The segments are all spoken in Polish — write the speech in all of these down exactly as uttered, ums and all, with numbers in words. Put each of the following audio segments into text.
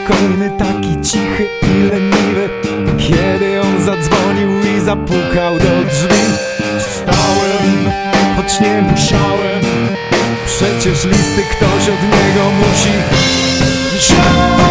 spokojny, taki cichy i leniwy. Kiedy on zadzwonił i zapukał do drzwi, stałem, choć nie musiałem. Przecież listy ktoś od niego musi wziąć.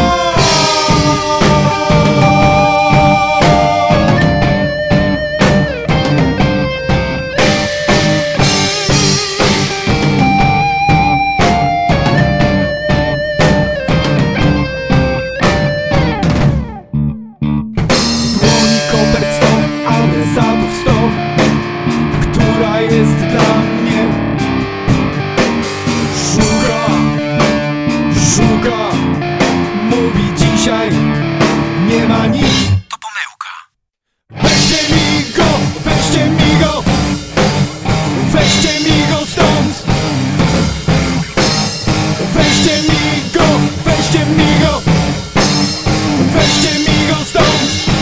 Która jest dla mnie. Szuka, szuka, mówi dzisiaj nie ma nic. To pomyłka. Weźcie mi go, weźcie mi go, weźcie mi go stąd. Weźcie mi go, weźcie mi go, weźcie mi go stąd.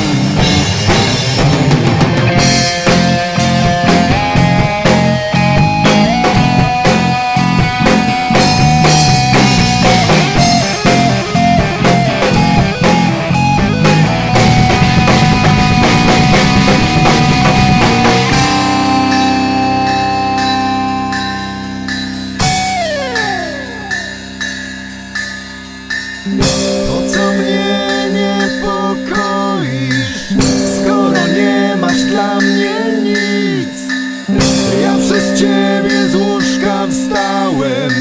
Po co mnie niepokoisz, skoro nie masz dla mnie nic? Ja przez ciebie z łóżka wstałem,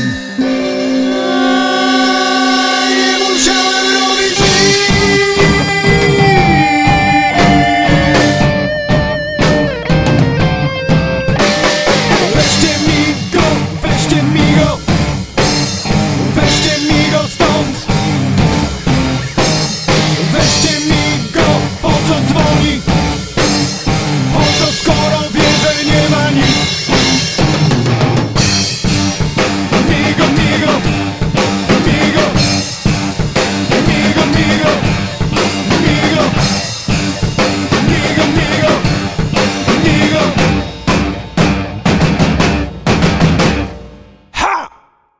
nie musiałem robić nic. Weźcie mi go, weźcie mi go, weźcie mi go stąd. Weźcie mi go, po co dzwoni? Po co, skoro wie, że nie ma nic? Migo, migo, migo, migo, migo, migo, migo, migo, migo. Ha!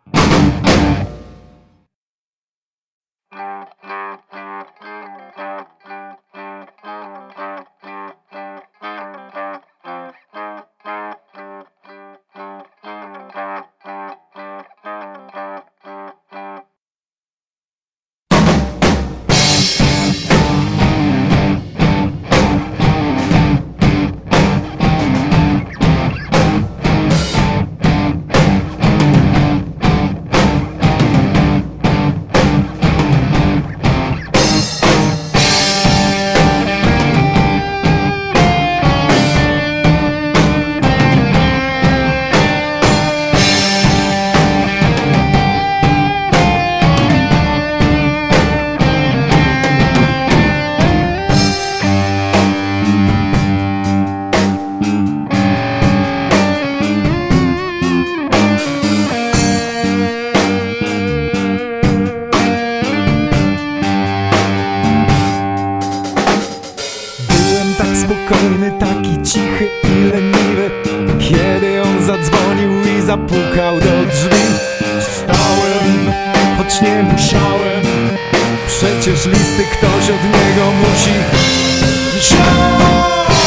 Spokojny, taki cichy i leniwy. Kiedy on zadzwonił i zapukał do drzwi, stałem, choć nie musiałem. Przecież listy ktoś od niego musi wziąć.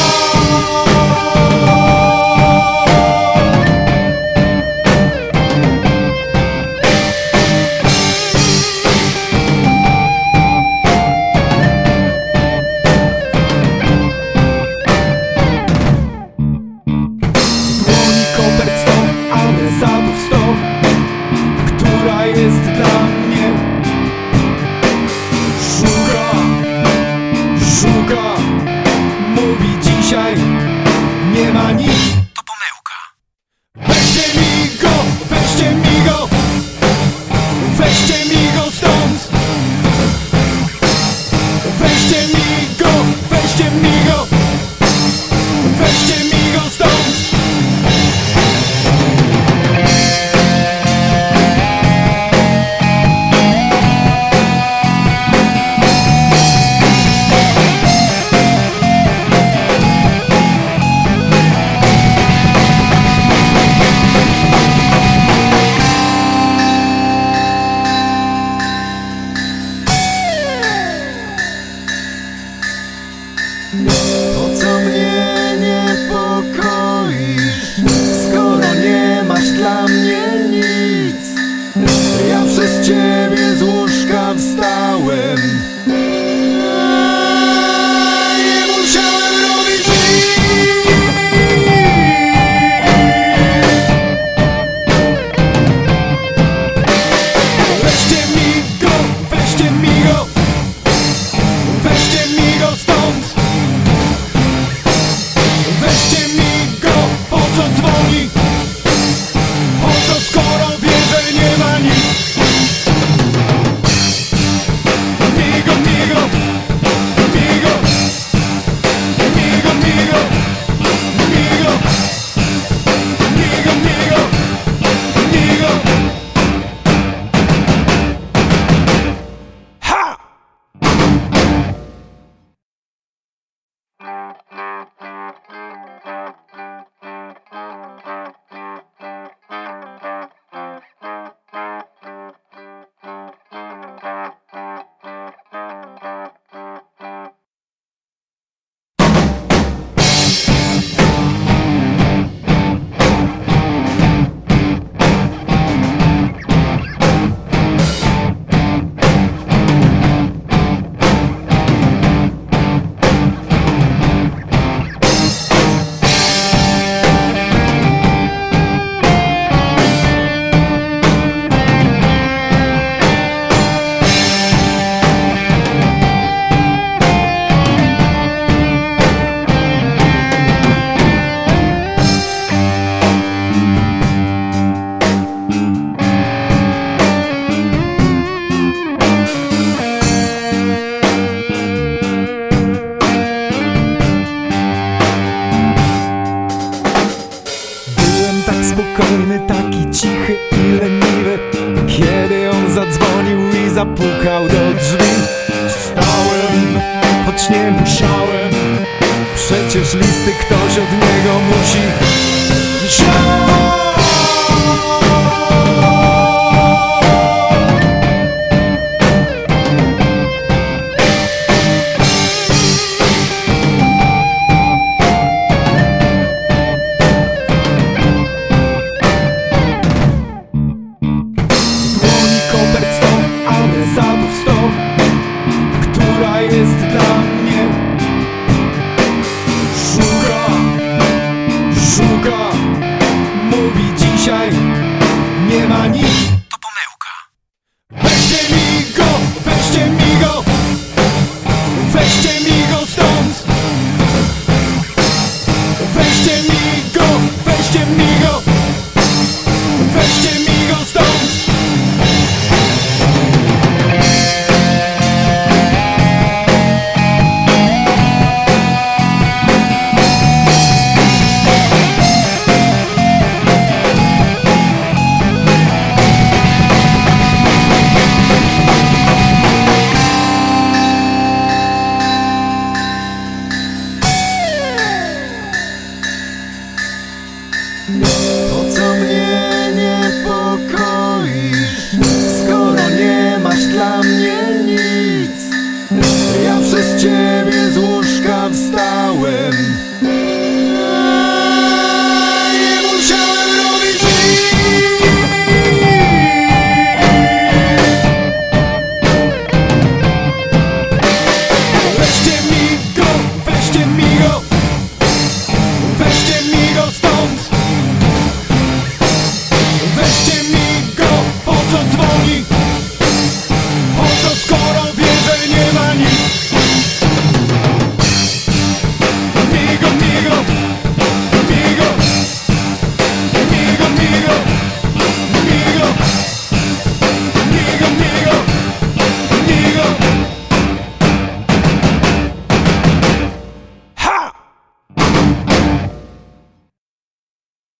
Która jest dla mnie. Szuka, szuka, taki cichy i leniwy, kiedy on zadzwonił i zapukał do drzwi. Stałem, choć nie musiałem, przecież listy ktoś od niego musi